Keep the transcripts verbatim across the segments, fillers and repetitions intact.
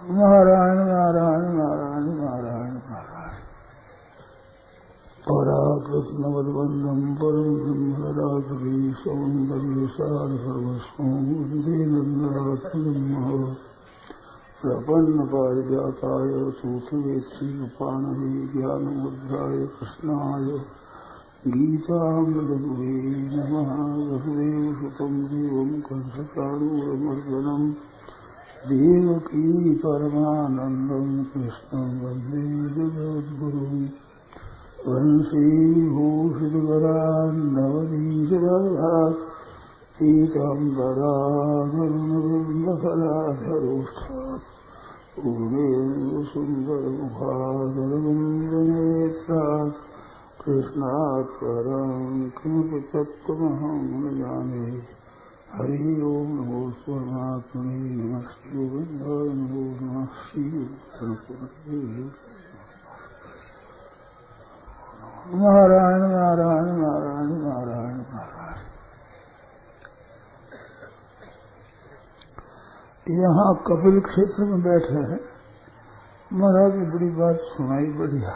नारायण नारायण नारायण नारायण नारायण। परा कृष्ण बलबंधम परम ब्रह्मराजवी सौंदर्य सार सर्वस्व प्रपन्न पारिजाताय सूत्रवेत्री पाणवे ज्ञानमुद्राय कृष्णाय गीतामृतगुहे नमः। वसुदेव सुतं देवं कंसचाणूरमर्दनम् देवकी परमानन्दं कृष्णं वन्दे जगद्गुरुं। वंशीभूषितकरान्नवनीतगर्भात् पीताम्बराधरुणबिम्बफलाधरोष्ठात् पूर्णेन्दुसुन्दरमुखादरविन्दनेत्रात् कृष्णात् परं किमपि तत्त्वमहं न जाने। हरि ओम नमो परमात्मने नमस्ते गोविंदाय नमो नमः श्री नारायण नारायण नारायण नारायण नारायण। यहाँ कपिल क्षेत्र में बैठे हैं। महाराज ने बड़ी बात सुनाई, बढ़िया।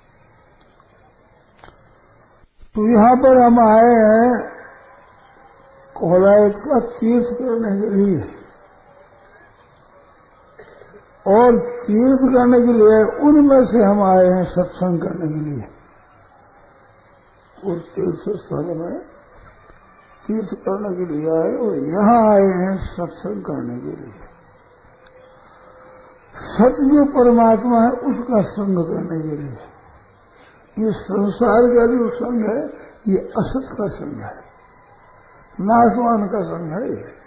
तो यहाँ पर हम आए हैं कोलायत का तीर्थ करने के लिए, और तीर्थ करने के लिए उनमें से हम आए हैं सत्संग करने के लिए। और तीर्थ स्थल में तीर्थ करने के लिए आए और यहाँ आए हैं सत्संग करने के लिए। सत्य जो परमात्मा है उसका संग करने के लिए। ये संसार का जो संग है ये असत का संग है, नाशवान का संग है।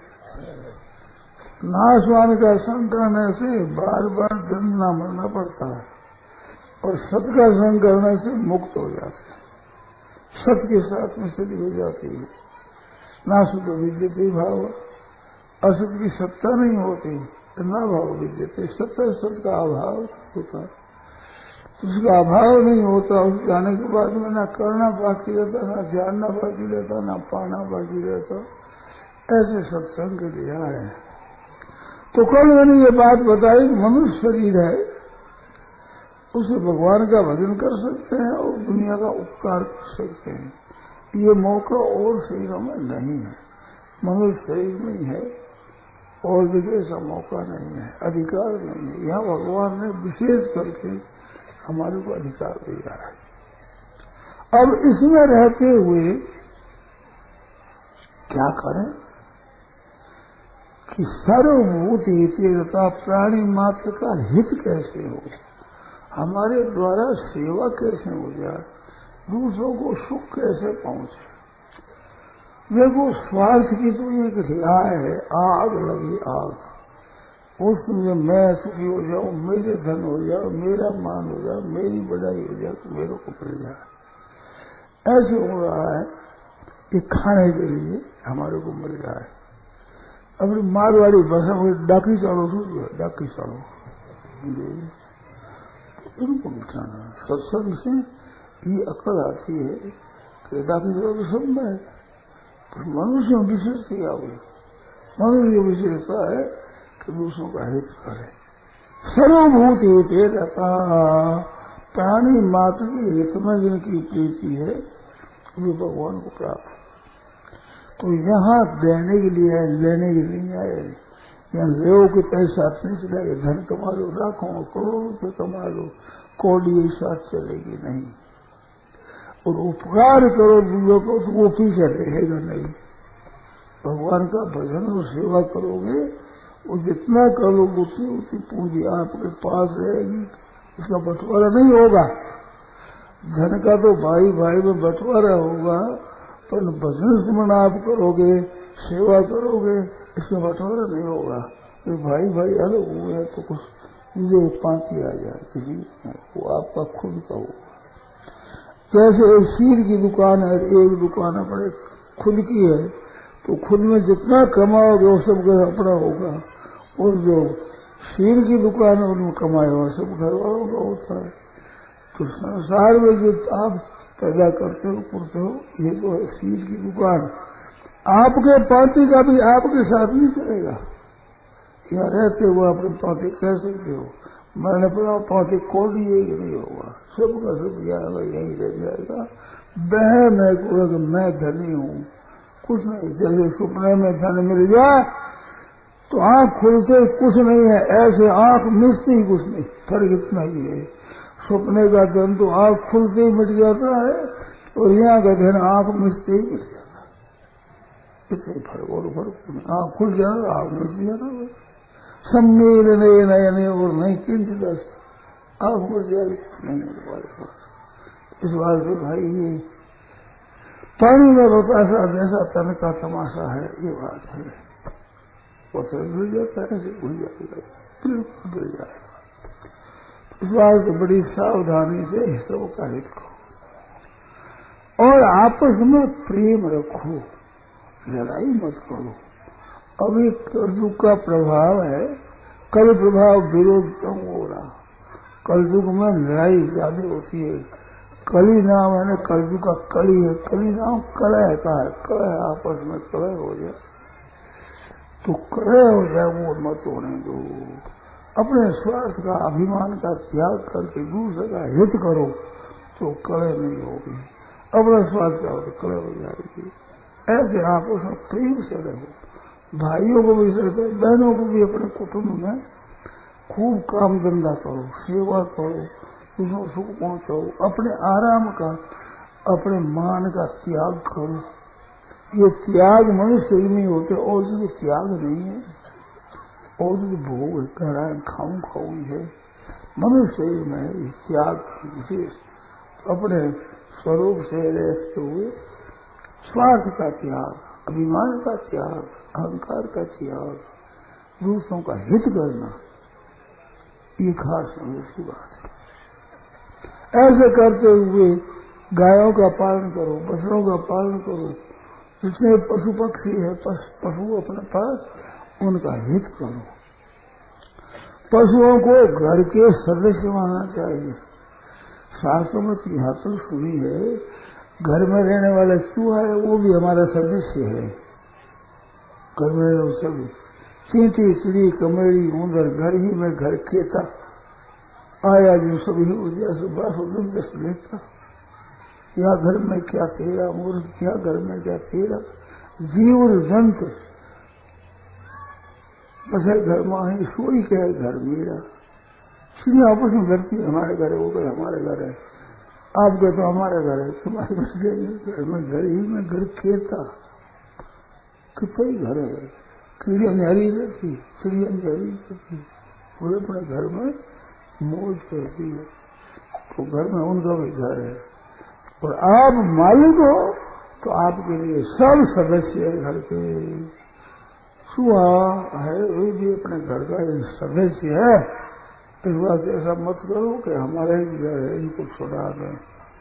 नाशवान का संग करने से बार बार जन्म न मरना पड़ता है, और सत का संग करने से मुक्त हो जाते हैं, सत के साथ में स्थिति हो जाती है। नासुत विद्यते भाव, असत की सत्ता नहीं होती, न भाव विद्यते। सत्य सत का अभाव होता है, उसका अभाव नहीं होता। उस जाने के बाद में ना करना बाकी रहता, ना जानना बाकी रहता, ना पाना बाकी रहता। ऐसे सत्संग के लिए आए। तो कल मैंने ये बात बताई, मनुष्य शरीर है, उसे भगवान का भजन कर सकते हैं और दुनिया का उपकार कर सकते हैं। ये मौका और शरीरों में नहीं है, मनुष्य शरीर में ही है, और जगह ऐसा मौका नहीं है, अधिकार नहीं है। यहाँ भगवान ने विशेष करके हमारे को अधिकार दिया है। अब इसमें रहते हुए क्या करें कि सर्वभूति तीर्थता प्राणी मात्र का हित कैसे हो, हमारे द्वारा सेवा कैसे हो जाए, दूसरों को सुख कैसे पहुंचे। देखो स्वार्थ की तो एक राय है, आग लगी आग, उसमें मैं सुखी हो जाऊं, मेरे धन हो जाओ, मेरा मान हो जाए, मेरी बढ़ाई हो जाए, तो मेरे को मिल जाए, ऐसे हो रहा है। ये खाने के लिए हमारे को मिल रहा है। अपनी मारवाड़ी भाषा में डाकी चालो, डाकी चालो, इनको बिठाना। सत्संग से ये अकल आती है कि डाकी चालो तो सब में है, पर मनुष्य में विशेष क्या हुई, मनुष्य विशेषता है कि दूसरों का हित करे। सर्वभूत हित रहता, प्राणी मात्र के हित में जिनकी प्रीति है वे भगवान को प्राप्त। तो यहाँ देने के लिए आए, लेने के लिए नहीं आए। यहाँ लेव के तय साथ नहीं चलेगा, धन कमा लो, लाखों करोड़ों रुपये कमा लो, कौड़ी एक साथ चलेगी नहीं। और उपकार करो दूसरों को तो वो पीछे रहेगा नहीं। भगवान का भजन और सेवा करोगे, वो जितना करोगे उतनी उतनी पूंजी आपके पास रहेगी, उसका बंटवारा नहीं होगा। धन का तो भाई भाई में बंटवारा होगा, पर भजन स्मरण आप करोगे, सेवा करोगे, इसमें बंटवारा नहीं होगा। तो भाई भाई अलग हुए तो कुछ मुझे पांति आ जाए किसी, वो आपका खुद का होगा। जैसे एक शीर की दुकान है, एक दुकान अपने खुद की है, तो खुद में जितना कमाओगे वो सब घर अपना होगा, और जो शीर की दुकान है उनमें कमाए हुआ सब घर वालों का होता है। तो संसार में जो आप पैदा करते हो करते हो, ये तो है शीर की दुकान। आपके पार्टी का भी आपके साथ नहीं चलेगा, यहाँ रहते हुए अपने पाते कह सकते हो, मैंने अपना पाते खोल दिए कि नहीं होगा, सबका सब जाएगा, यही रह जाएगा। बहन है को मैं धनी हूँ, कुछ नहीं। जैसे सपने में धन मिल जाए तो आंख खुलते कुछ नहीं है, ऐसे आंख मिलती कुछ नहीं, फर्क इतना ही है। सपने का धन तो आंख खुलते ही मिट जाता है और यहाँ का धन आंख मिलते ही मिट जाता है, इतने फर्क और फर्क नहीं। आंख खुल जाना आंख मिल जाता है, सम्मेल नए नए और नहीं किंचित आंख मिल जाएगी नहीं मिल पाएगा। इस बात से भाई ये पानी में बतासा जैसा तन का तमाशा है, ये बात है। वो तो मिल जाता है, ऐसे भूल जाएगा, बिल्कुल मिल जाएगा। इस बात से बड़ी सावधानी से हिस्सों का हित करो और आपस में प्रेम रखो, लड़ाई मत करो। अभी कलयुग का प्रभाव है, कल प्रभाव विरोध कम हो रहा। कलयुग में लड़ाई ज्यादा होती है। कली नाम है ना, कलयुग का कली है, कली नाम कलह का है, कलह आपस में कलह हो जाए तो कलह हो जाए वो मत होने दो। अपने स्वार्थ का अभिमान का त्याग करके दूसरे का हित करो तो कलह नहीं होगी। अपना स्वार्थ चाहो तो कलह हो जाएगी। ऐसे आपस में प्रेम से रहो। भाइयों को भी सहते, बहनों को भी अपने कुटुंब में खूब काम धंधा करो, सेवा करो, दूसरों सुख पहुंचाओ। अपने आराम का, अपने मान का त्याग करो। ये त्याग मनुष्य ही नहीं होते, और जो त्याग नहीं है, और जो भोग कराए खाऊं खाऊं है, मनुष्य में त्याग विशेष अपने स्वरूप से रहते हुए स्वार्थ का त्याग, अभिमान का त्याग, अहंकार का त्याग, दूसरों का हित करना, ये खास मनुष्य की बात है। ऐसे करते हुए गायों का पालन करो, बछड़ों का पालन करो, जितने पशु पक्षी है पशु अपने पास उनका हित करो। पशुओं को घर के सदस्य मानना चाहिए। शास्त्रों में यहाँ तक सुनी है, घर में रहने वाला चूहा है वो भी हमारा सदस्य है। घर में रहने सभी चींटी चिड़ी कमेड़ी उधर घर ही में घर खेता आया जो सभी जैसे बासो दिन दस लेता, या घर में क्या तेरा मूर्ख, क्या घर में क्या तेरा जीव जंत बस घर में ही सोई कहे घर मेरा। चिड़िया आपस में करती है, हमारे घर है, वो कहे हमारे घर है, आप कहे तो हमारा घर है, तुम्हारे घर में घर ही में घर खेता कितने ही घर है। चिड़िया न्यारी रहती, चिड़िया न्यारी रहती, वो अपने घर में मौज करती है, तो घर में उनका भी घर है। और आप मालिक हो तो आपके लिए सब सदस्य है घर के। चूहा है ये भी अपने घर का एक सदस्य है। इस बात से ऐसा मत करो कि हमारे ही घर है, इनको छुड़ा दें।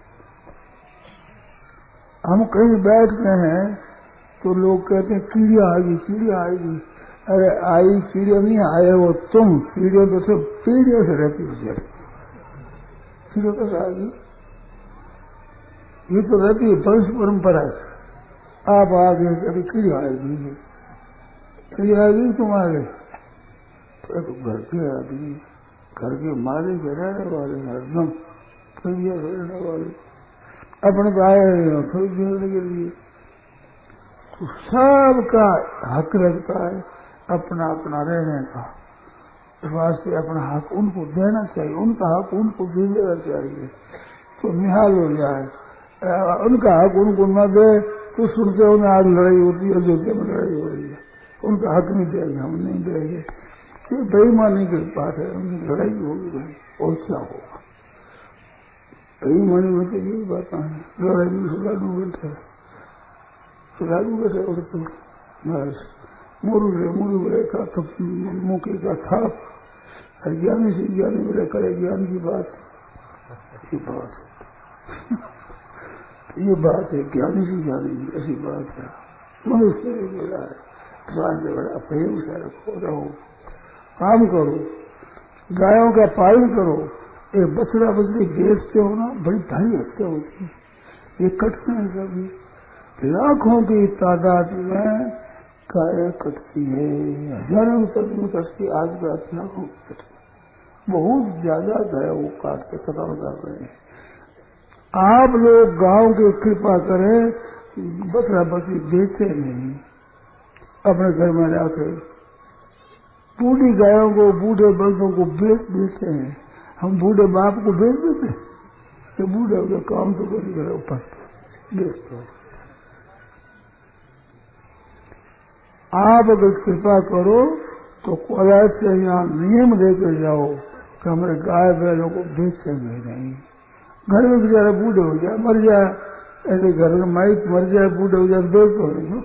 हम कहीं बैठते हैं तो लोग कहते हैं कीड़िया आएगी, कीड़िया आएगी। अरे आई कीड़िया नहीं आए, वो तुम कीड़िया तो सब पीढ़ियों से रहती है। कीड़िया कैसे आएगी? ये तो रहती है वंश परंपरा से। आप आगे कभी कीड़िया आएगी, कीड़िया आएगी तुम आगे, तो घर के आदमी, घर के मालिक रहने वाले हरदम कीड़िया रहने वाले अपने तो आए थोड़ी देने के लिए, तो सबका हक लगता है अपना अपना रहने का। इस वास्ते अपना हक उनको देना चाहिए, उनका हक उनको दे देना चाहिए तो निहाल हो जाए। उनका हक उनको न दे तो सुनते हो आज लड़ाई होती है, अयोध्या में लड़ाई हो रही है, उनका हक नहीं देंगे, हम नहीं देंगे, ये बेईमानी की बात है, उनकी लड़ाई होगी और क्या होगा। बेईमानी में तो यही बात है, लड़ाई में सुधारू बैठे सुधारू कैसे उड़ते बस मुर्गे मुर्गे का तो मुखी का थाप, ज्ञानी से ज्ञानी मेरे करे ज्ञान की बात, ये बात ये बात है, ज्ञानी से ज्ञानी ऐसी बात है। मनुष्य ने बोला है, बात से बड़ा प्रेम से रखो, रहो, काम करो, गायों का पालन करो। एक बछड़ा बछड़ी बेचते हो ना, बड़ी भारी हत्या होती है, ये कटते हैं सभी। लाखों की तादाद में गाय कटती है, हजारों तक में कटती, आज का लाखों कटती, बहुत ज्यादा गाय वो काटते खत्म कर रहे हैं। आप लोग गांव की कृपा करें, बसरा बसरी बेचते नहीं, अपने घर में लाके बूढ़ी गायों को, बूढ़े बल्दों को बेच देते हैं। हम बूढ़े बाप को बेच देते हैं, तो बूढ़े हो काम तो कर करो, बेच दो। आप अगर कृपा करो तो कॉलेज से यहाँ नियम लेकर जाओ कि हमारे गाय बैलों को बेचेंगे नहीं। घर में बेचारा बूढ़े हो जाए, मर जाए, ऐसे घर में माइक मर जाए, बूढ़े हो जाए, बेच दो नहीं।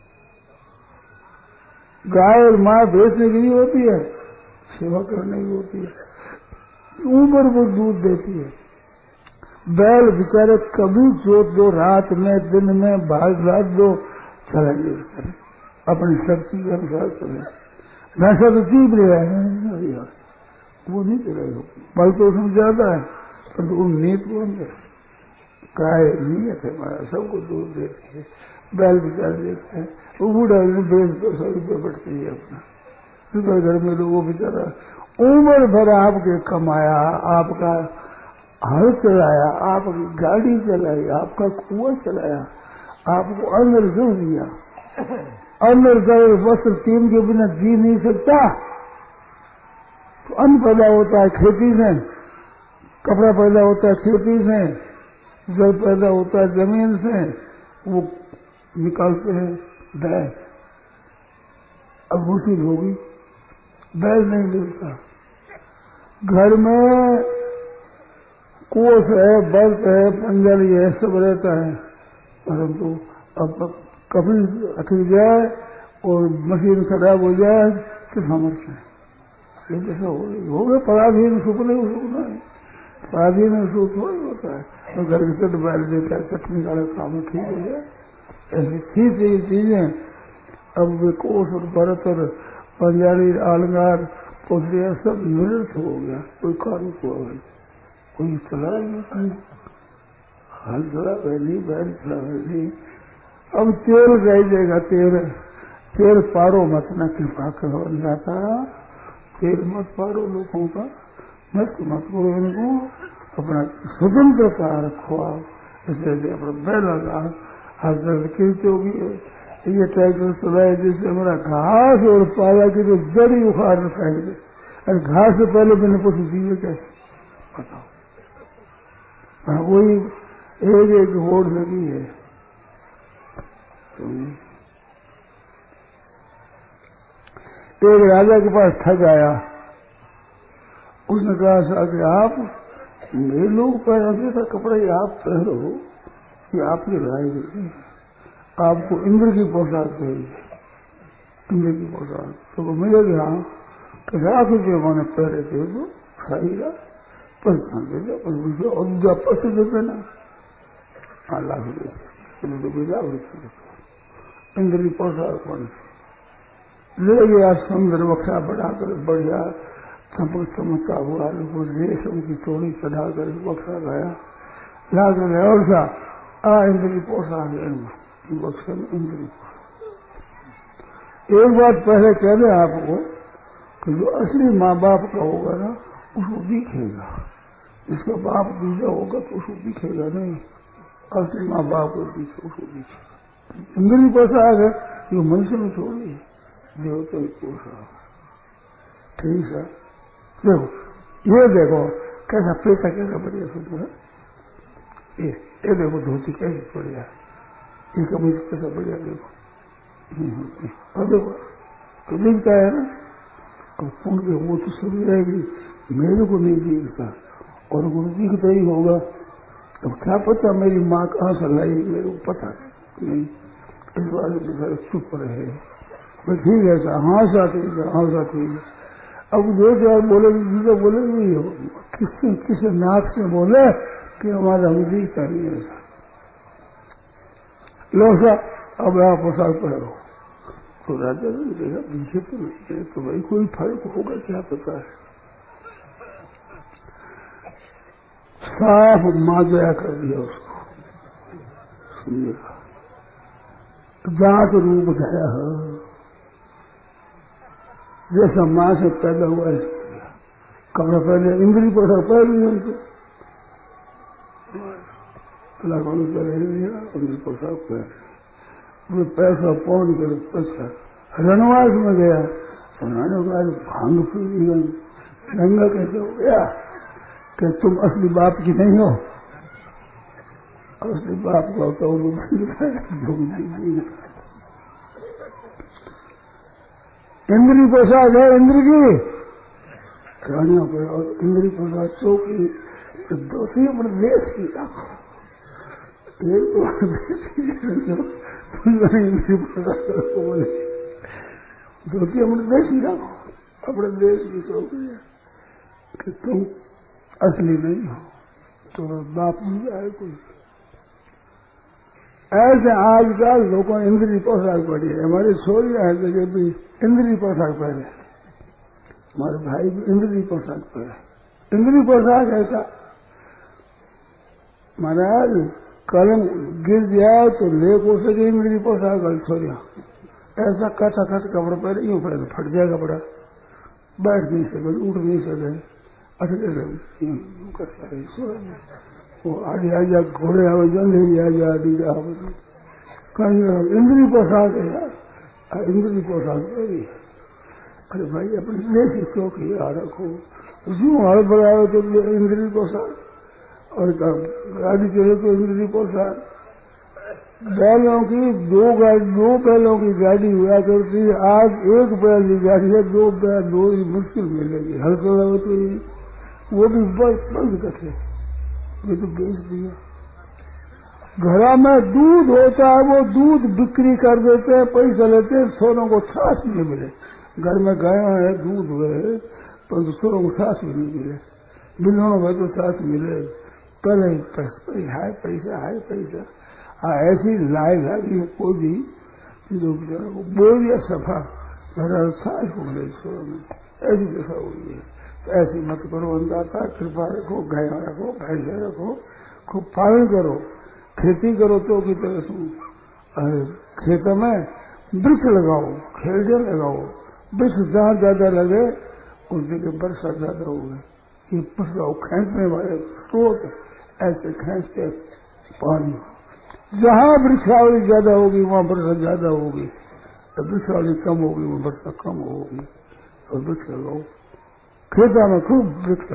गाय और माँ बेचने की नहीं होती है, सेवा करने की होती है। उम्र वो दूध देती है। बैल बेचारे कभी जोत दो, रात में दिन में भाग रात दो, चलेंगे बेचारे अपनी शक्ति के अनुसार चले। वैसा तो जीव रहा है, वो नहीं चलेगा। बल तो उसमें ज्यादा है, पर तो नीत को अंदर गाय नीयत है हमारा, सबको दूध देती है। बैल बेचारे देते हैं, वो बूढ़ा बेच दो, सौ रुपये बढ़ती है अपना। सुबह घर में तो वो बेचारा उम्र भर आपके कमाया, आपका हल चलाया, आपकी गाड़ी चलाई, आपका कुआं चलाया, आपको अन्न जोड़ दिया। अन्न जल वस्त्र तीन के बिना जी नहीं सकता। तो अन्न पैदा होता है खेती से, कपड़ा पैदा होता है खेती से, जल पैदा होता है जमीन से, वो निकालते हैं बैल। अब मुश्किल होगी, बैल नहीं मिलता। घर में कोस है, बर्त है, पंजल है, सब रहता है, परंतु अब कभी अटक जाए और मशीन खराब हो जाए तो समझ ये कैसा हो गया। पराधीन सुख नहीं सुखना है, पराधीन सुख थोड़ी होता है। तो घर के चट बैठ देता है, चटनी का काम ठीक हो जाए। ऐसी थी से ये चीजें अब वे कोस और भरत और पंजाबी आलंगार पोखरिया सब निरस्त हो गया। कोई कार्य हुआ भाई, कोई चला नहीं, हल चला गए नहीं, बैल चला गए नहीं। अब तेल रह जाएगा, तेल तेल पारो मत, न कृपा करो जाता, तेल मत पारो लोगों का, मत मत करो इनको, अपना स्वतंत्रता रखो। आप इसलिए अपना बैल लगा हाथ कीर्ति होगी। ये ट्रैक्टर चलाए जैसे हमारा घास और पाला की तो जड़ी उखाड़ फेंक दे, और घास से पहले मैंने कुछ दिए कैसे बताओ। वही एक एक होड़ लगी है। एक राजा के पास ठग आया, उसने कहा था कि आप मेरे लोग पहनते था कपड़ा, ये आप पहनो, ये आपकी राय नहीं, आपको इंद्र की पोशाक चाहिए, इंद्र की पोशाक तो वो मिलेगी। हाँ तो लाख रुपये मैंने पहले थे तो सही रहा, पसंद दे दो, पसंद और दूसरा पसंद दे देना। हाँ लाख रुपये तो कोई लाख रुपये इंद्र की पोशाक बन ले गया। सुंदर बक्सा बढ़ाकर बढ़िया चमक चमकता हुआ रेशम की चोड़ी चढ़ाकर बक्सा लाया, ला कर गया और सा आ इंद्र की पोशाक बक्से में इंद्र की पोशाक। एक बात पहले कह दें आपको कि जो असली माँ बाप का होगा ना उसको दिखेगा, जिसका बाप दूसरा होगा तो उसको दिखेगा नहीं, असली माँ बाप को दिखे उसको दिखेगा। इंद्र की पोशाक है, ये मनुष्य में छोड़ी देवता की पोशाक। ठीक है, देखो ये देखो कैसा पैसा कैसा बढ़िया सुंदर है, ये ये देखो धोती कैसी बढ़िया, ये कमीज कैसा बढ़िया देखो। और देखो तो दिखता है ना, अब पुण्य के वो तो सुन जाएगी, मेरे को नहीं दिखता और वो दिखता ही होगा। अब क्या पता मेरी माँ कहाँ से लाई, मेरे को पता नहीं। इस बार बेचारे चुप रहे, बस ठीक है सर, हाँ सा ठीक है, हाँ सा ठीक है। अब दो चार बोले दूसरा बोले नहीं हो, किसी किसी नाक से बोले कि हमारा हम दिखता नहीं ऐसा। लो सा अब आप पोशाक पहनो। तो राजा ने देखा पीछे तो नहीं, तो भाई कोई फर्क होगा क्या पता है। साफ माजया कर दिया उसको, सुनिएगा जात रूप गया है, जैसा माँ से पैदा हुआ ऐसा कपड़ा पहले इंद्री पोशाक पहन लिया उनसे लाखों रुपया ले लिया इंद्री पोशाक पहन पैसा पौन कर पैसा रणवास में गया उन्होंने कहा भांग पी ली गंगा कैसे हो गया कि तुम असली बाप की नहीं हो असली बाप का होता है इंद्री पोशाक है इंद्र की रानियों पर और इंद्री पोशाक चौकी दोषी अपने देश की रखो एक तो इंद्री पोशाक बोले दोषी अपने देश ही रखो अपने देश की चौकी है कि तुम असली नहीं हो तो बाप नहीं आए कोई ऐसे आजकल लोगों ने इंद्री पोशाक पड़ी है हमारी सोरिया है जगह भी इंद्री पोशाक पहने हमारे भाई भी इंद्री पोशाक पहने इंद्री पोशाक ऐसा महाराज कलम गिर जाए तो ले हो सके इंद्री पोशाक सोरिया ऐसा कथा खच कपड़ा पहले यूं पहले फट जाए कपड़ा बैठ नहीं सके उठ नहीं सके अटके रहे वो आगे आ जा घोड़े आवे जल्दी आ जा आदि कहीं इंद्री पोशाक है यार इंद्री पोशाक है अरे भाई अपने देश की चौकी आ रखो यूं हल बढ़ाओ तो इंद्री पोशाक और गाड़ी चले तो इंद्री पोशाक बैलों की दो गाड़ी दो बैलों की गाड़ी हुआ करती आज एक बैल की गाड़ी है दो बैल दो ही मुश्किल मिलेगी हल चलाओ तो वो भी बंद करते ये तो बेच दिया घरा में दूध होता है वो दूध बिक्री कर देते हैं पैसा लेते हैं सोनों को छाछ नहीं मिले घर में गाय है दूध हुए परंतु सोनों को छाछ भी नहीं मिले बिलों में तो छाछ मिले पहले हाय पैसा हाय पैसा हाँ ऐसी लाई लागी कोई भी बोल दिया सफा घर छाछ हो गए सोनों में ऐसी दशा हुई है ऐसी मत करो अंदाता कृपा रखो गाया रखो भैंसा रखो खूब पालन करो खेती करो तो की तरह से खेतों में वृक्ष लगाओ खेलने लगाओ वृक्ष जहाँ ज्यादा लगे उस जगह वर्षा ज्यादा होगी ये वर्षा खींचने वाले स्रोत ऐसे खींचते पानी जहाँ वृक्षावली ज्यादा होगी वहाँ वर्षा ज्यादा होगी तो वृक्षावली कम होगी वहाँ वर्षा कम होगी और वृक्ष लगाओ खेतों में खूब वृक्ष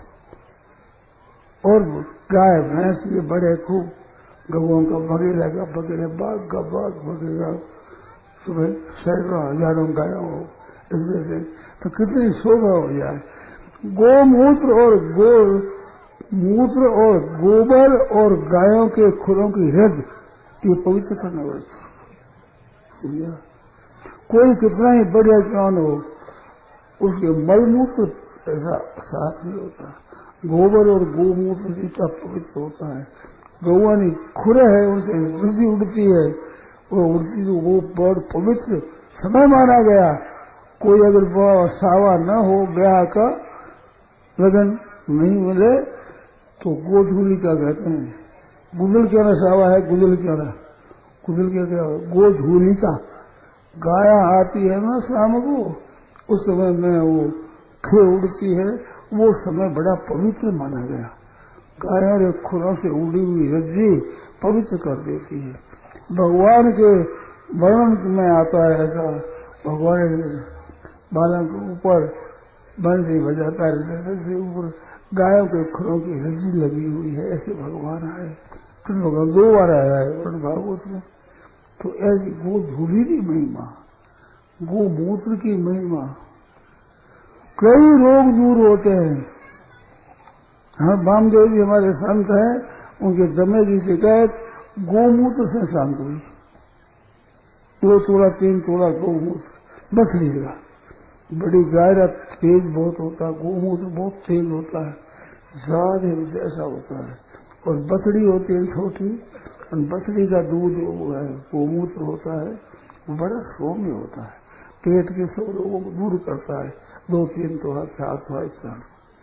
लगाओ और गाय भैंस ये बड़े खूब गवों का बगीरा का बगीरा बाग का बाग बगीरा सुबह सैकड़ों हजारों गायों हो इस वजह से तो कितनी शोभा हो जाए गोमूत्र और गो मूत्र और गोबर और गायों के खुरों की रज ये पवित्र करना पड़ता कोई कितना ही बढ़िया क्यों हो उसके मलमूत्र ऐसा साफ नहीं होता गोबर और गोमूत्र जितना पवित्र होता है गौवानी खुरे है उनसे रुचि उड़ती है वो उड़ती तो वो बड़ पवित्र समय माना गया कोई अगर सावा न हो ब्याह का लगन नहीं मिले तो गोधूली का कहते हैं गुजल क्या ना सावा है गुजल क्या ना गुजल क्या क्या गोधूली का गाया आती है ना शाम को उस समय में वो खे उड़ती है वो समय बड़ा पवित्र माना गया गायों के खुरों से उड़ी हुई रज्जी पवित्र कर देती है भगवान के वर्णन में आता है ऐसा भगवान बालों के ऊपर बंसी बजाता है से ऊपर गायों के खुरों की रज्जी लगी हुई है ऐसे भगवान आए कृष्ण भगवान दो बार आया है वर्ण भागवत में तो ऐसी गोधूली की महिमा गोमूत्र की महिमा कई रोग दूर होते हैं हम बामदेव जी हमारे संत हैं उनके दमे की शिकायत गोमूत्र से शांत हुई दो तोड़ा तीन तोड़ा गोमूत्र बस लीजिएगा बड़ी गायरा तेज बहुत होता है गोमूत्र बहुत तेज होता है ज्यादा जैसा होता है और बसड़ी होती है छोटी और बसड़ी का दूध वो है गोमूत्र होता है वो बड़ा सौम्य होता है पेट के सब रोगों को दूर करता है दो तीन तो चार तो इतना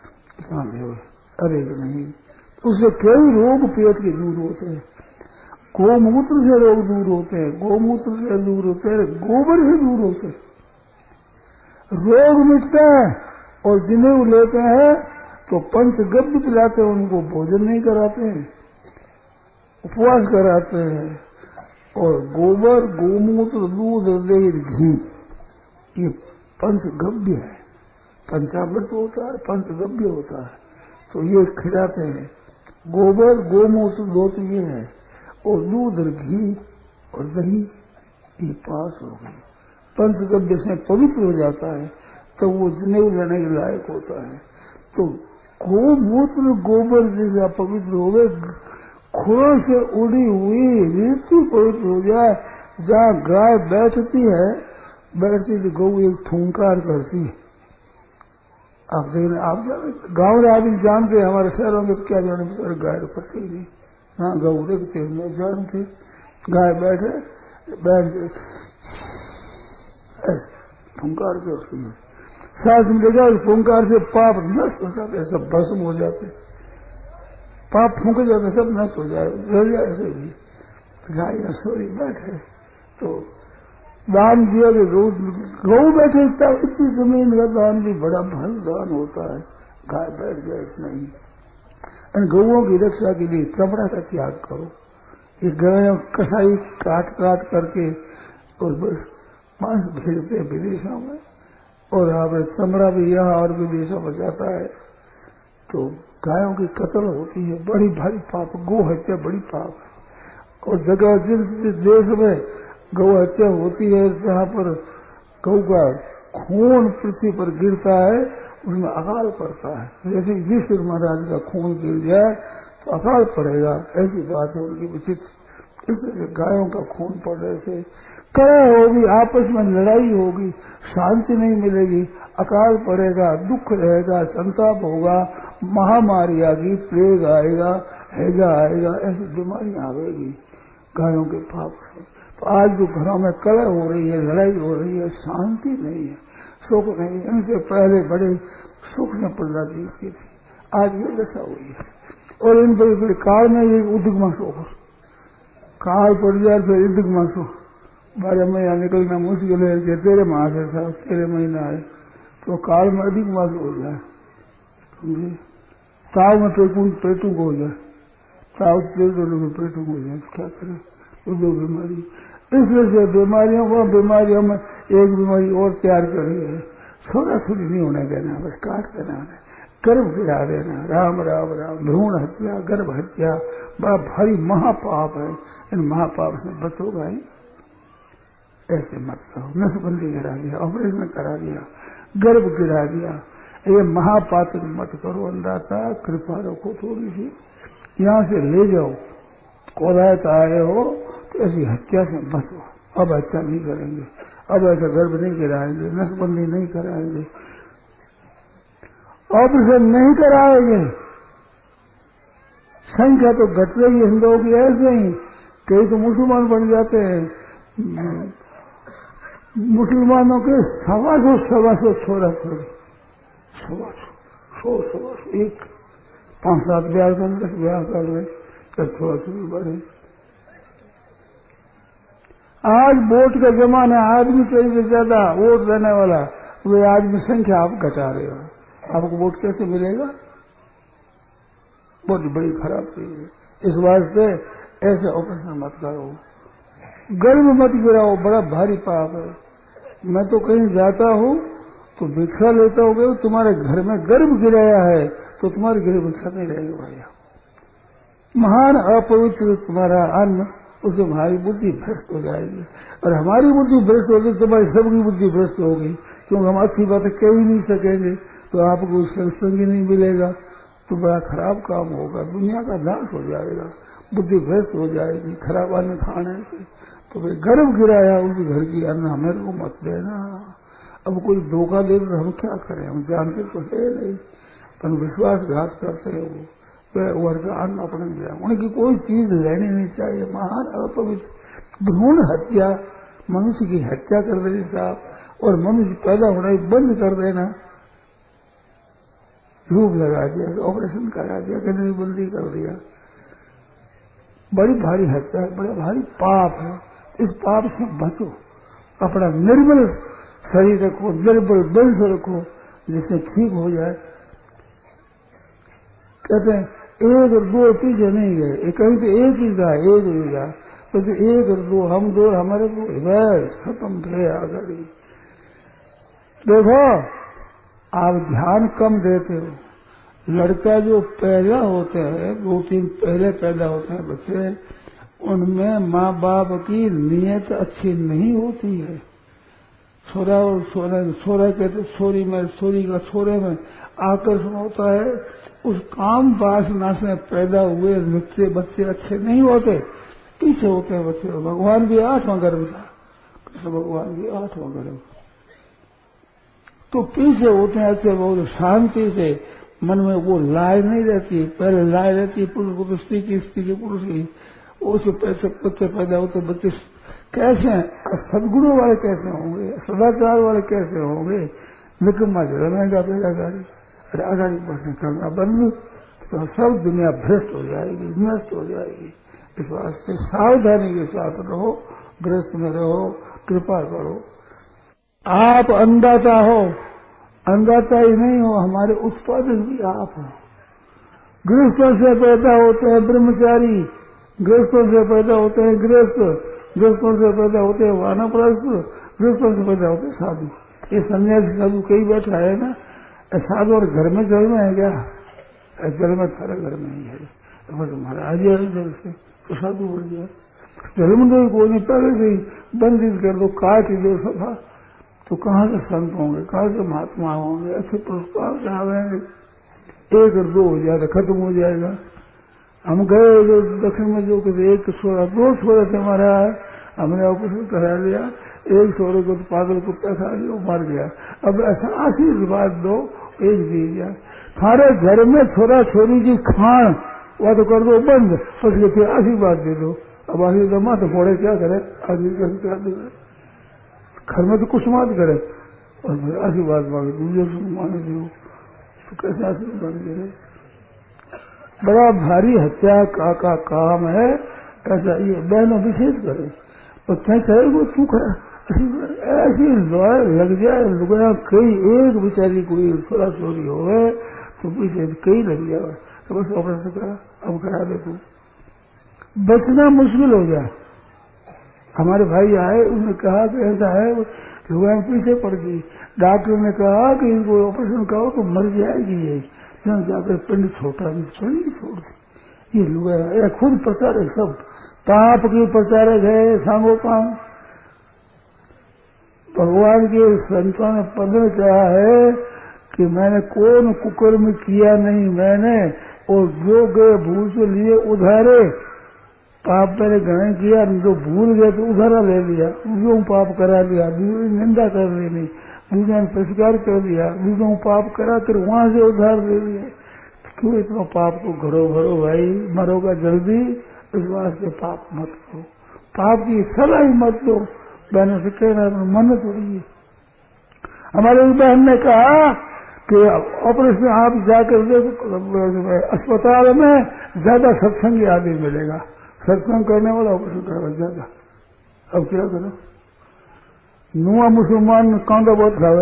अरे नहीं उससे कई रोग पेट के दूर होते हैं गोमूत्र से रोग दूर होते हैं गोमूत्र से दूर होते हैं गोबर से दूर होते हैं रोग मिटता है। और जिन्हें वो लेते हैं तो पंचगव्य पिलाते हैं, उनको भोजन नहीं कराते हैं, उपवास कराते हैं। और गोबर, गोमूत्र, दूध, दही, घी, ये पंचगव्य है। पंचामृत होता है, पंचगव्य होता है, तो ये खिलाते हैं। गोबर, गोमूत्र, दो तो ये है, और दूध और घी और दही, ये पास हो गई। पंचगव्य से पवित्र हो जाता है, तो वो जनेऊ लेने के लायक होता है। तो गोमूत्र, गोबर जैसा पवित्र हो गए, खुरों से उड़ी हुई ऋतु पवित्र हो जाए। जहाँ गाय बैठती है, बैठती तो गौ एक फूंकार करती है। आप देखना, आप गाँव में आदमी जानते हैं, हमारे शहरों में क्या जाने पर गाय तो पड़ती नहीं। हाँ, गौ देखते लोग जानते, गाय बैठे बैठ फूंकार करती है। सांस मिलेगा, उस फूंकार से पाप नष्ट हो जाते, सब भस्म हो जाते, पाप फूंके जाते, सब नष्ट हो जाए। ऐसे भी गाय रसोई बैठे तो दान दिया कि गौ गौ बैठे, इतनी जमीन का दान भी बड़ा भल दान होता है। गाय बैठ जाए इतना ही। इन गौओं की रक्षा के लिए चमड़ा का त्याग करो। ये गायों कसाई काट काट करके और बस मांस भेजते हैं विदेशों में, और आप चमड़ा भी यहाँ और विदेशों में जाता है। तो गायों की कत्ल होती है, बड़ी भारी पाप। गौ हत्या बड़ी पाप है। और जगह जिस देश में गौ हत्या होती है, जहाँ पर गौ का खून पृथ्वी पर गिरता है, उसमें अकाल पड़ता है। जैसे युधिष्ठिर महाराज का खून गिर जाए तो अकाल पड़ेगा, ऐसी बात है उनकी विचित्र। इस तरह से गायों का खून पड़ने से कलह होगी, आपस में लड़ाई होगी, शांति नहीं मिलेगी, अकाल पड़ेगा, दुख रहेगा, संताप होगा, महामारी आएगी, प्लेग आएगा, हैजा आएगा, ऐसी बीमारियां आएगी गायों के पाप से। तो आज जो घरों में कलह हो रही है, लड़ाई हो रही है, शांति नहीं है, सुख नहीं। इनसे पहले बड़े सुख में प्रजा जीती थी, आज ये दशा हुई है। और इन बड़े बड़े काल में ये उद्गमा सो काल पड़ जाए, फिर उद्गमा सो बारह महीना निकलना मुश्किल है कि तेरे मास है साहब, तेरे महीना है, तो काल में अधिक मास हो जाए, समझे। ताव में पेटू पेटू हो जाए, ताव से पेटू हो जाए, क्या करें, वो दो बीमारी। इसलिए से बीमारियों को बीमारियों में एक बीमारी और तैयार करी है, थोड़ा थोड़ी नहीं होने देना, बस काट देना है, गर्भ गिरा देना। राम राम राम। भ्रूण हत्या, गर्भ हत्या बड़ा भारी महापाप है, इन महापाप से बचोगा ही। ऐसे मत करो, नसबंदी गिरा दिया, ऑपरेशन करा दिया, गर्भ गिरा दिया, ये महापातक मत करो। अंदाता कृपा रखो थोड़ी सी, यहाँ से ले जाओ, कोदायत आए हो तो ऐसी हत्या से बचो। अब हत्या नहीं करेंगे, अब ऐसा गर्भ नहीं गिराएंगे, नसबंदी नहीं कराएंगे, ऑपरेशन नहीं कराएंगे। संख्या तो घट रही है हिंदुओं की ऐसे ही, कई तो मुसलमान बन जाते हैं। मुसलमानों के सवा सौ सवा सौ छोरा छोरी, सवा सौ सौ सवा सौ एक पांच सात ब्याह कर दस ब्याह कर रहे, छोरा छोरी बढ़े। आज वोट का जमाना, आदमी चाहिए ज्यादा वोट देने वाला, वे आदमी संख्या आप घटा रहे हो, आपको वोट कैसे मिलेगा? बहुत बड़ी खराब चीज है। इस वास्ते ऐसे ऑपरेशन मत करो, गर्भ मत गिराओ, बड़ा भारी पाप है। मैं तो कहीं जाता हूँ तो भिक्षा लेता हूँ, तुम्हारे घर में गर्भ गिराया है तो तुम्हारे घर भिक्षा नहीं रहेगी भैया। महान अपवित्र तुम्हारा अन्न, उससे हमारी बुद्धि भ्रष्ट हो जाएगी, और हमारी बुद्धि भ्रष्ट होगी तो तुम्हारी सबकी बुद्धि भ्रष्ट होगी, क्योंकि हम अच्छी बातें कह ही नहीं सकेंगे, तो आपको सत्संग ही नहीं मिलेगा, तो बड़ा खराब काम होगा, दुनिया का नाश हो जाएगा, बुद्धि भ्रष्ट हो जाएगी खराब अन्न खाने से। तो भाई गर्भ गिराया उस घर की अन्न हमें को मत देना। अब कोई धोखा दे तो हम क्या करें, हम जानते तो है नहीं, पर विश्वासघात करते हैं वो वर्ग का अन्न अपने दिया, उनकी कोई चीज लेनी नहीं चाहिए। महान अपवित्र भ्रूण हत्या, मनुष्य की हत्या कर देनी साहब, और मनुष्य पैदा होना बंद कर देना, धूप लगा दिया, ऑपरेशन करा दिया, कहने बंदी कर दिया, बड़ी भारी हत्या है, बड़ा भारी पाप है। इस पाप से बचो, अपना निर्मल शरीर रखो, निर्बल वंश रखो जिससे ठीक हो जाए। कहते हैं एक और दो पीछे नहीं गए, कहीं तो एक ही था, एक ही था, तो एक और दो हम दो हमारे को बस खत्म थे आगे। देखो आप ध्यान कम देते हो। लड़का जो पैदा होते हैं, दो तीन पहले पैदा होते हैं बच्चे, उनमें माँ बाप की नीयत अच्छी नहीं होती है। सोरा और सोरा सोरा कहते सोरी में सोरी का सोरे में आकर्षण होता है। उस काम वासना से पैदा हुए बच्चे बच्चे अच्छे नहीं होते, पीछे होते हैं बच्चे। भगवान भी आठवां गर्भ था, कृष्ण भगवान भी आठवां गर्भ, तो पीछे होते हैं अच्छे, बहुत शांति से मन में वो लाय नहीं रहती। पहले लाय रहती है पुरुष को, स्त्री की, स्त्री के पुरुष की। उससे पैसे बच्चे पैदा होते, बच्चे कैसे सदगुणों वाले कैसे होंगे, सदाचार वाले कैसे होंगे। निकम्मा जलमेगा पैदा गाड़ी, अरे आगाड़ी बढ़ने करना बंद, तो सब दुनिया भ्रष्ट हो जाएगी, नष्ट हो जाएगी। इस वास्ते सावधानी के साथ रहो, गृहस्थ में रहो, कृपा करो। आप अन्नदाता हो, अन्नदाता ही नहीं हो, हमारे उत्पादक भी आप हो। गृहस्थों से पैदा होते हैं ब्रह्मचारी, गृहस्थों से पैदा होते हैं गृहस्थ, गृहस्थों से पैदा होते हैं वानप्रस्थ, गृहस्थों से पैदा होते हैं साधु। ये सन्यासी साधु कई बैठा है ना, साधु और घर में जल में है क्या? जल में सारा घर में ही है, बस महाराज जल से तो साधु बढ़ गया। धर्म दो कोई नहीं, पहले से ही बंदित कर दो, काट दो सफा, तो कहाँ से संत होंगे, कहाँ से महात्मा होंगे, अच्छे पुरस्कार चाहेंगे। एक और दो हो जाएगा, खत्म हो जाएगा। हम गए जो दक्षिण में जो किसी एक सोरा दो सोरे थे हमारा, हमने ऑपरेशन करा लिया, एक सोरे को तो पागल कुत्ता खा लिया, मर गया। अब ऐसा आशीर्वाद दो, एक दीजिए। थारे घर में छोरा छोरी की खान वह तो कर दो बंद, फिर फिर आशीर्वाद दे दो। अब आशीर्वाद माँ तो फोड़े क्या करे, आशीर्वाद क्या दे, घर में तो कुछ मत करे और फिर आशीर्वाद मांगे, दूसरे मांगे दो, तो कैसे आशीर्वाद दे? बड़ा भारी हत्या का, का काम है। ऐसा ये बहनों विशेष करे और कैसे वो तू करे ऐसी लग जाए लुगया, कई एक बेचारी कोई थोड़ा चोरी हो गए तो पीछे कई लग जाए, तो बस ऑपरेशन करा, अब करा दे तू, बचना मुश्किल हो जाए। हमारे भाई आए, उन्होंने कहा कि ऐसा है, लुगया पीछे पड़ गई। डॉक्टर ने कहा कि इनको ऑपरेशन करो तो मर जाएगी ये, जाकर पिंड छोटा भी पिंड छोड़ दी। ये लुगया खुद प्रचारक, सब पाप की प्रचारक है, सांगोपांग। भगवान के संतों ने पद में कहा है कि मैंने कौन कुकर्म किया नहीं मैंने, और जो गए भूल से लिए उधारे, पाप मैंने ग्रहण किया, जो भूल गए तो उधारा ले लिया, दूसरों पाप करा लिया, दूसरी निंदा कर लेनी, दूसरों ने तिरस्कार कर दिया, दूसरों पाप करा कर वहां से उधार ले लिए। क्यों इतना पाप को घरो घरो भाई, मरोगा जल्दी, इस वास्ते पाप मत करो, पाप की सलाह ही मत दो। बहनों से कहना मन थोड़ी। हमारे बहन ने कहा कि ऑपरेशन आप जाकर अस्पताल में ज्यादा सत्संगी आदमी मिलेगा, सत्संग करने वाला ऑपरेशन करेगा ज्यादा। अब क्या करो, नुआ मुसलमान कांदा बहुत खावे,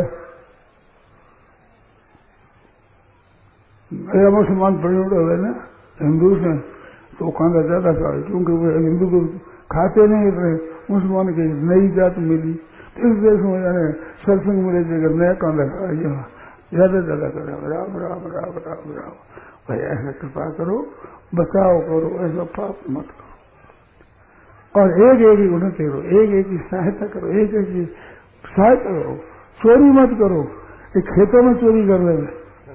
मेरा मुसलमान परिणत हुए ना हिंदू से, तो कांदा ज्यादा खावे, क्योंकि वो हिंदू को खाते नहीं रहे, मुसलमान की नई जात मिली, तो इस देश में जाने सत्संग मिले जगह नया कांदा खाए, ज्यादा ज्यादा करो, राम राम राम राम राम। भाई ऐसा कृपा करो, बचाव करो, ऐसा पाप मत करो, और एक एक ही उन्नति करो, एक एक की सहायता करो, एक एक की सहायता करो, चोरी मत करो। एक खेतों में चोरी कर रहे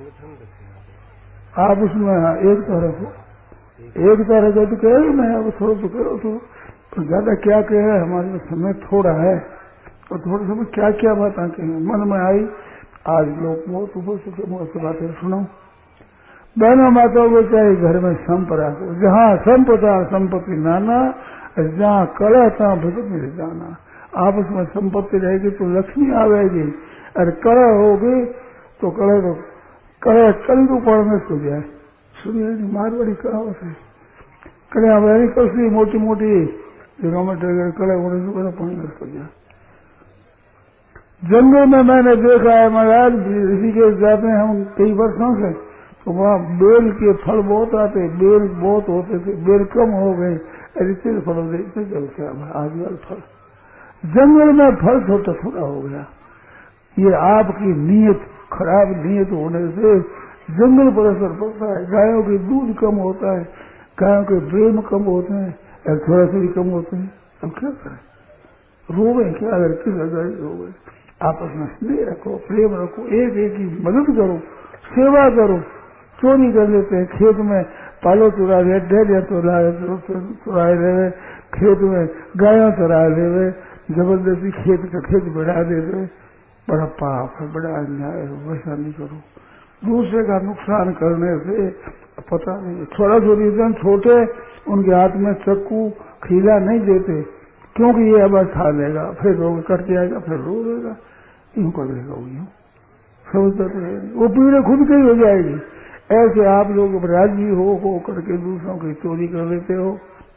आप, उसमें एक तरह को एक तरह का तो कह मैं अब थोड़ा तो करो, तो, तो ज्यादा क्या कह है, हमारे समय थोड़ा है, और थोड़े समय क्या क्या बात आती है मन में आई। आज लोग वो तो हो सके मुझे से बातें सुनो। बहनों माताओं को चाहे घर में संप रखो, जहाँ संपदा संपत्ति नाना, जहाँ कला तहाँ भजन मिल जाना। आपस में संपत्ति रहेगी तो लक्ष्मी आवेगी, और कला होगी तो कला तो कला कल को पढ़ने सो जाए। सुनिए मारवाड़ी कहावत है, कला हमारी कसरी मोटी मोटी जगह में कला होने से पढ़ने सो जाए। जंगल में मैंने देखा है महाराज, ऋषिकेश जाते हैं हम कई वर्षों से, तो वहाँ बेल के फल बहुत आते, बेल बहुत होते थे, बेल कम हो गए, ऐसे फल देखते चलते आजकल फल जंगल में फल छोटा थोड़ा हो गया। ये आपकी नीयत, खराब नीयत होने से जंगल पर असर पड़ता है। गायों के दूध कम होता है, गायों के प्रेम कम होते हैं, थोड़ा थोड़ी कम होते हैं। अब क्या करें, रोवे क्या अगर किस गाय रोवे। आपस में स्नेह रखो, प्रेम रखो, एक एक की मदद करो, सेवा करो। चोरी कर लेते हैं खेत में, पालो चुरा रहे, डेरिया चुरा चुराए रहे, खेत में गायों चुरा रहे, जबरदस्ती खेत का खेत बढ़ा देते, बड़ा पाप है, बड़ा अन्याय है। वैसा नहीं करो। दूसरे का नुकसान करने से पता नहीं, थोड़ा थोड़ी जन छोटे उनके हाथ में चक्कू खीला नहीं देते, क्योंकि ये अब खा लेगा, फिर रोग कट जाएगा, फिर रोएगा, यूं कर लेगा, वो यूं समझते रहे, वो पीड़े खुद की हो जाएगी। ऐसे आप लोग राजी हो हो करके दूसरों की चोरी कर लेते हो।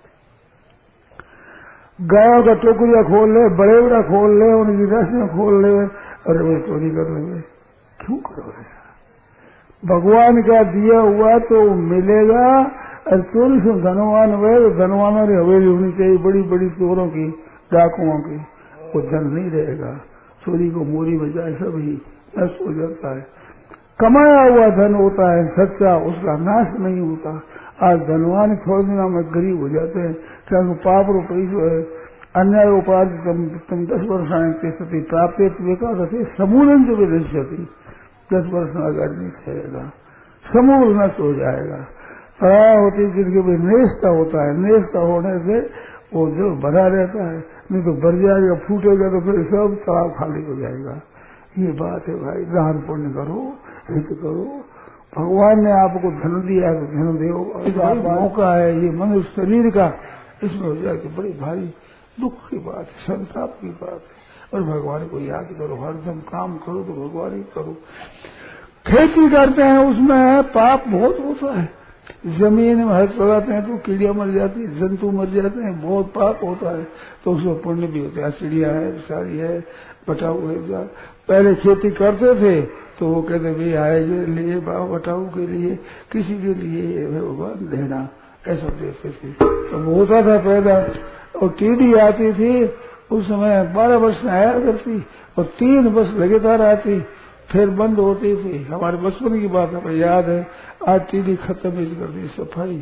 गायों का टोकरिया खोल ले, बड़े बड़ा खोल ले, उनकी रस्सियां खोल ले, अरे वो चोरी कर रहे, क्यों करो ऐसा? भगवान का दिया हुआ तो मिलेगा। और चोरी से धनवान हुए तो धनवानों की हवेली होनी चाहिए, बड़ी बड़ी चोरों की, डाकुओं की, वो धन नहीं रहेगा। चोरी को मोरी बजाय सब ही नष्ट हो जाता है। कमाया हुआ धन होता है सच्चा, उसका नाश नहीं होता। आज धनवान थोड़े दिनों में गरीब हो जाते हैं, क्योंकि पाप रुपये जो है अन्याय उपाधि तुम, तुम दस वर्ष आए सती प्राप्त एकादशी समूलन जो विदस्यति, दस वर्ष में अगर नहीं सहेगा समूल नष्ट हो जाएगा। पराया होती जिनके भी नेस्ता होता है, नेस्ता होने से वो जो भरा रहता है, नहीं तो भर जाएगा, फूटेगा तो फिर सब तालाब खाली हो जाएगा। ये बात है भाई, दान पुण्य करो, हित करो। भगवान ने आपको धन दिया है तो धन दो, मौका है ये मनुष्य शरीर का, इसमें हो जाए कि बड़ी भारी दुख की बात है, संताप की बात है। और भगवान को याद करो, हरदम काम करो तो भगवान ही करो। खेती करते हैं उसमें पाप बहुत होता है, जमीन में हल चलाते हैं तो कीड़िया मर जाती है, जंतु मर जाते हैं, बहुत पाप होता है, तो उसमें पुण्य भी होता है। चिड़िया है, सारी है, बटाऊ है। पहले खेती करते थे तो वो कहते भाई आए के लिए, बटाऊ के लिए, किसी के लिए भगवान देना, ऐसा देते थे। तो होता था पैदा, और टीडी आती थी उस समय बारह वर्ष में आया करती, और तीन वर्ष लगातार आती, फिर बंद होती थी। हमारे बचपन की बात हमें याद है। आज टीडी खत्म ही कर दी सफाई।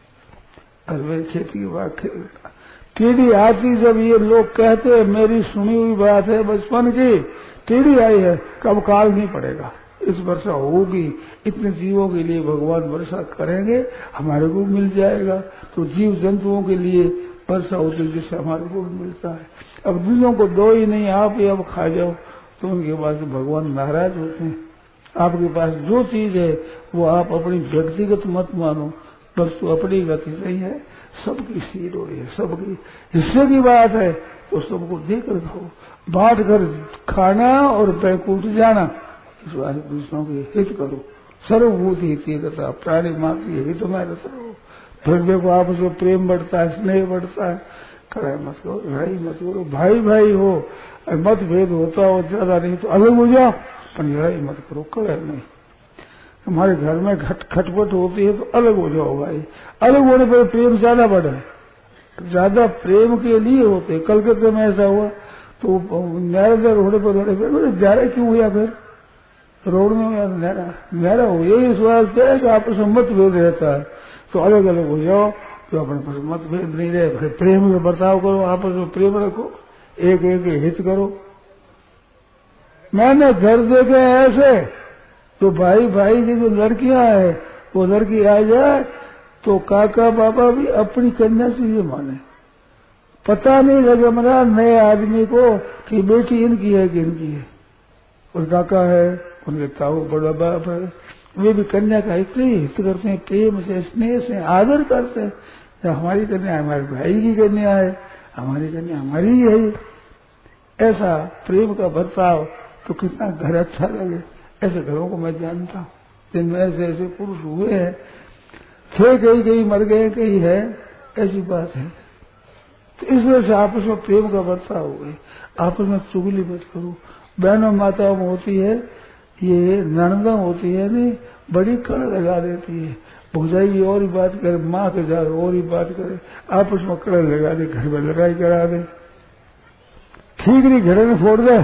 अरे खेती की बात, टीडी आती जब ये लोग कहते, मेरी सुनी हुई बात है बचपन की, टीडी आई है, कब काल नहीं पड़ेगा, इस वर्षा होगी, इतने जीवों के लिए भगवान वर्षा करेंगे, हमारे को मिल जाएगा। तो जीव जंतुओं के लिए वर्षा होती है जिससे हमारे को मिलता है। अब दूसरों को दो ही नहीं, आप ही अब खा जाओ, तो उनके पास भगवान नाराज होते हैं। आपके पास जो चीज है वो आप अपनी व्यक्तिगत मत मानो, वस्तु अपनी गति नहीं है, सबकी सीट हो रही है, सबकी हिस्से की बात है, तो सबको देकर खाओ, बांट कर खाना और बैकुंठ जाना, इस बात दूसरों की हित करो। सर्वभूत हित करता प्राणी मासी हित में रहता हो। फिर देखो आपस में प्रेम बढ़ता है, स्नेह बढ़ता है। कड़ाई मत करो, लड़ाई मत करो, भाई भाई हो, मतभेद होता हो ज्यादा नहीं तो अलग हो जाओ, पर लड़ाई मत करो, कड़ाई नहीं। हमारे घर में खट खटपट होती है तो अलग हो जाओ भाई। अलग होने पर प्रेम ज्यादा बढ़ा है, ज्यादा प्रेम के लिए होते। कलकत्ते में ऐसा हुआ तो न्यारा होने पर न्यारा क्यों हुआ, फिर रोड में न्यारा न्यारा हो, यही इस वास्ते है कि आपस में मतभेद रहता है, तो अलग अलग हो जाओ, तो अपने पास मतभेद नहीं रहे, फिर प्रेम में बर्ताव करो, आपस में प्रेम रखो, एक एक हित करो। मैंने घर देखे ऐसे, तो भाई भाई की जो लड़कियां है, वो लड़की आ जाए तो काका बाबा भी अपनी कन्या से ये माने, पता नहीं लगे मना नए आदमी को कि बेटी इनकी है कि इनकी है। और काका है, उनके ताऊ बड़ा बाप है, वे भी कन्या का इतने हित करते हैं, प्रेम से, स्नेह से, आदर करते हैं। जब हमारी कन्या हमारे भाई की कन्या है, हमारी कन्या हमारी ही है, ऐसा प्रेम का बर्ताव तो कितना घर अच्छा लगे। ऐसे घरों को मैं जानता हूँ जिनमें ऐसे ऐसे पुरुष हुए हैं, थे कई कई मर गए, कई है, ऐसी बात है। तो इस वजह से आपस में प्रेम का बर्ताव हुए, आपस में चुगली मत करो, बहनों माताओं में होती है, ये ननदा होती है नहीं, बड़ी कड़ लगा देती है। भौजाई और ही बात करे, माँ के जा और ही बात करे, आपस में कड़ लगा दे, घर में लड़ाई करा दे, ठीक नहीं घरे में फोड़ दे,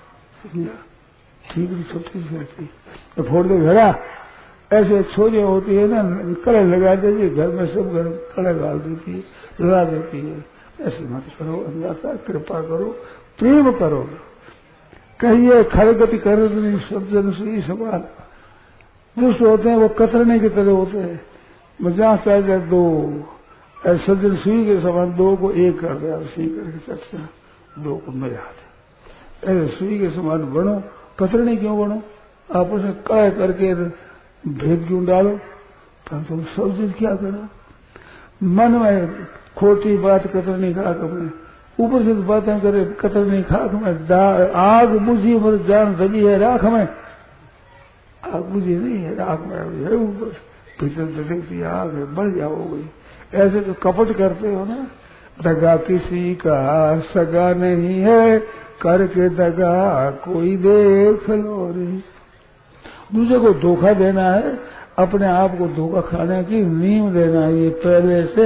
ठीक नहीं छोटी छोटी तो फोड़ दे घरा। ऐसे छोरी होती है ना, कड़े लगा देती घर में, सब घर कड़े डाल देती है, लड़ा देती है। ऐसे मत करो, अल्लाह का कृपा करो, प्रेम करो। कहिए खरगति कर नहीं, सब जन सुई समान। दुष्ट होते हैं वो कतरने की तरह होते हैं, जहाँ चाहे जाए दो, सज्जन सुई के समान दो को एक कर दिया, सुई करके चर्चा दो को मिला दे। ऐसे सुई के समान बनो, कतरने क्यों बनो, आपस में कह करके भेद क्यों डालो। पर तुम सब दिन क्या करो, मन में खोटी बात कतरनी खाक में, ऊपर से बातें करे कतरनी खाक में, आग बुझी मत जान दबी है राख में, आग बुझी नहीं है राख में है, ऊपर भीतर देखती आग है, बढ़ जाओगे। ऐसे तो कपट करते हो ना, दगा किसी का सगा नहीं है, करके दगा कोई देख लो रे। दूसरे को धोखा देना है, अपने आप को धोखा खाने की नींव देना है। ये पहले से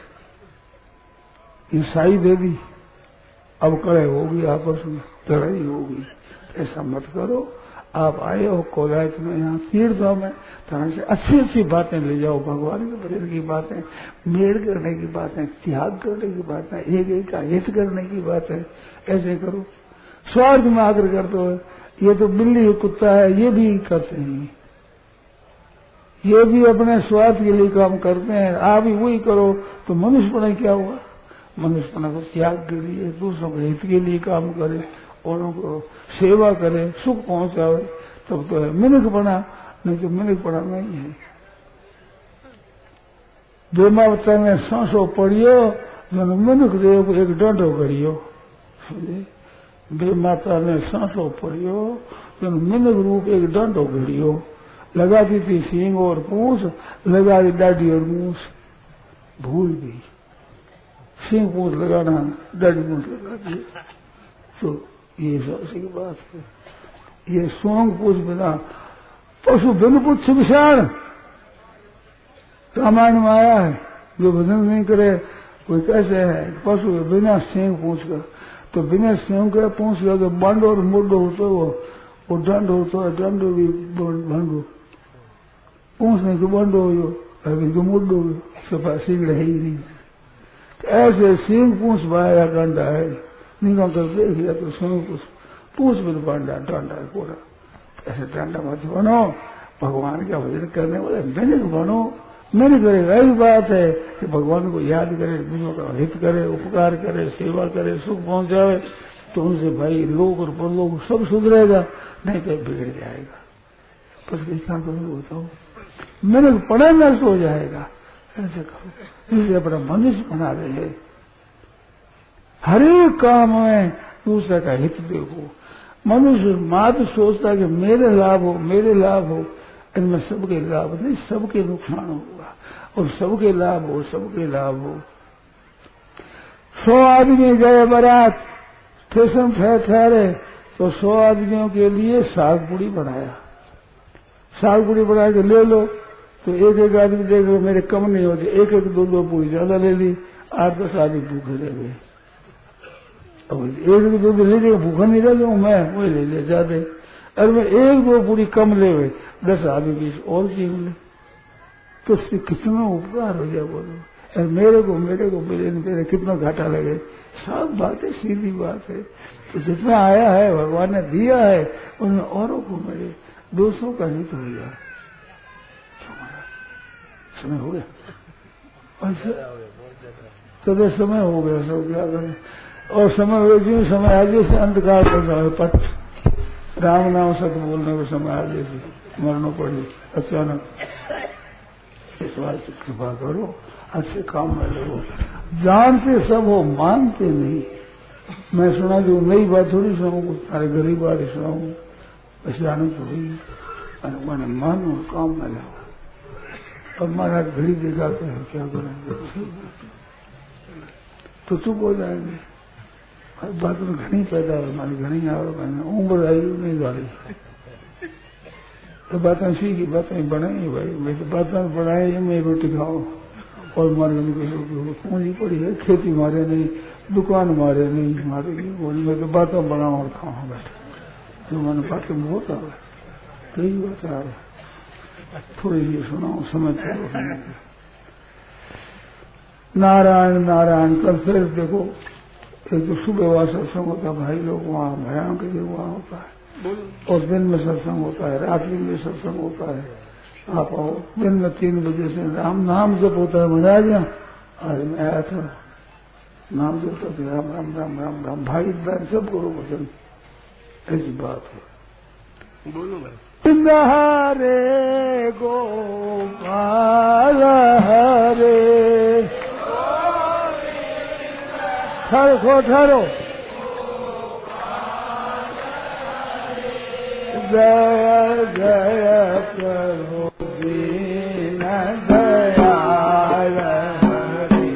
ईसाई दे दी, अब कड़े होगी, आपस में लड़ाई होगी। ऐसा मत करो। आप आए हो कोलायत में, यहाँ तीर्थों में, तरह से अच्छी अच्छी बातें ले जाओ, भगवान के प्रेम की बातें, मेल करने की बातें, त्याग करने की बातें, एक एक का हित करने की बातें, ऐसे करो। स्वार्थ में आकर करते हो, ये तो बिल्ली कुत्ता है, ये भी करते हैं, ये भी अपने स्वार्थ के लिए काम करते हैं, आप भी वही करो तो मनुष्यपना क्या हुआ। मनुष्यपना को त्याग के लिए, दूसरों के हित के लिए काम करे, औरों को सेवा करे, सुख पहुंचावे, तब तो है मिनकपना, नहीं तो मिनकपना नहीं है। बेमावता में सांसों पड़ियो, जो मिनक देव को एक डंडो करियो। बेमाता ने सांसों पड़ियो, जो मिनक रूप एक डंडो करियो। लगा दी थी सींग और पूछ, लगा दी दाढ़ी और मूछ, भूल गई। सींग पूछ लगाना, दाढ़ी मूछ लगा दी, तो ये ऐसी बात है। ये सोंग पूछ बिना पशु बिन पुच्छ विषाण रामायण में आया है। जो भजन नहीं करे कोई कैसे है, पशु बिना सींग पूछ कर, तो बिना सींग के पूछ कर तो बांडो और मुड्डो होता वो वो दंड होता है, दंड भी भांडो, पूछने को बांडो हो, अभी तो मुड्डो सफा सींग है ही नहीं। ऐसे सींग पूछ बाया डंडा है, निकल कर देख लिया तो सींग पूछ पूछ बिन बांडा डंडा है पूरा। ऐसे डंडा मत बनो, भगवान का भजन करने वाले मैंने बनो। मैंने करेगा यही बात है कि भगवान को याद करे, दूसरों का हित करे, उपकार करे, सेवा करे, सुख पहुंचावे, तो उनसे भाई लोग और परलोक सब सुधरेगा, नहीं तो बिगड़ जाएगा। बस क्या करो बताओ, मैंने पढ़ा नष्ट हो जाएगा। ऐसे करो, इसलिए अपना मनुष्य बना रहे, हर एक काम में दूसरे का हित देखो। मनुष्य मात्र सोचता है कि मेरे लाभ हो, मेरे लाभ हो, इनमें सबके लाभ नहीं, सबके नुकसान होगा, और सबके लाभ हो, सबके लाभ हो। सौ आदमी गए बारात, स्टेशन ठहरे, तो सौ आदमियों के लिए साग पूड़ी बनाया, साग पूड़ी बना के ले लो, तो एक एक आदमी देख लो मेरे कम नहीं होते, एक एक दो दो पूड़ी ज्यादा ले ली, आठ दस आदमी भूखे रह गए। अब एक एक दो दो ले लिया, भूखा नहीं रह जाऊं मैं, वही ले लिया ज्यादा। अरे मैं एक दो पूरी कम ले हुए, दस आदमी बीस और चीज ले, तो उससे कितना उपकार हो जाए बोलो। अरे मेरे को मेरे को मिले मेरे कितना घाटा लगे, सब बात है, सीधी बात है। तो जितना आया है भगवान ने दिया है, उनमें औरों को मिले, दूसरों का हित हो जाए। समय हो गया, तो समय हो गया, सब क्या करें। और समय हो जो समय आगे से अंधकार पड़ रहा है, पट राम नाम सत्य बोलने को समय आगे से मरना पड़ी अचानक। इस बात से कृपा करो, अच्छे काम में लगो। जानते सब हो, मानते नहीं। मैं सुना जो नई बात थोड़ी सुनाऊंगा, सारे गरीब बात सुनाऊंगा, ऐसे आनंद थोड़ी। मैंने मानो काम में लगो। अब महाराज घड़ी दिखाते हैं, क्या करेंगे, तो चुप हो जाएंगे। बात में घनी पैदा हो हमारी घनी आवे मैंने उम्र आई नहीं गाड़ी तो बातें सीखी बातें बनाई भाई मैं तो बातें बनाई मैं रोटी खाऊं और मारे पूंजी पड़ी है खेती मारे नहीं दुकान मारे नहीं मारे मैं तो बातें बनाऊं और खाऊं बैठे जो मैंने बातें बहुत आ रहा कई बात आ रहा थोड़ी सी सुनाऊं समझ पाओ नारायण नारायण कल फिर देखो एक तो सुबह वहां सत्संग होता है भाई लोग वहाँ भयान के लिए वहाँ होता है और दिन में सत्संग होता है रात्रि में सत्संग होता है आप आओ दिन में तीन बजे से राम नाम जब होता है मजा आ गया आज मैं आया था नाम जब होता है राम राम राम राम राम भाई बहन सब करो वचन ऐसी बात है बोलो भाई हरे गोपाल हरे ठहरो खो ठहरो जय जय प्रभु दीन दयाल हरे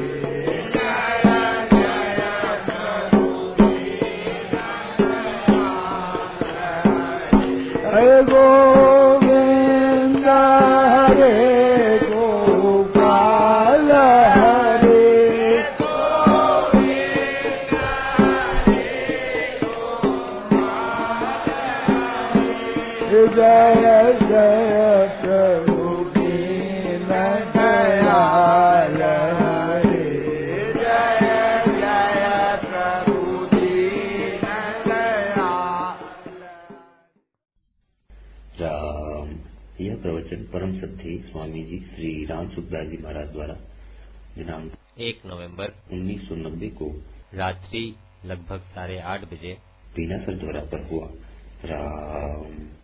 हरे गोविंद हरे गोपाल हरे जय जय प्रभु दीन दयाल हरे जय जय प्रभु दीन दयाल। राम। यह प्रवचन परम सत्य स्वामी जी श्री राम सुखदास जी महाराज द्वारा दिनांक एक नवंबर उन्नीस सौ नब्बे को रात्रि लगभग साढ़े आठ बजे बीनासर द्वारा पर हुआ। राम।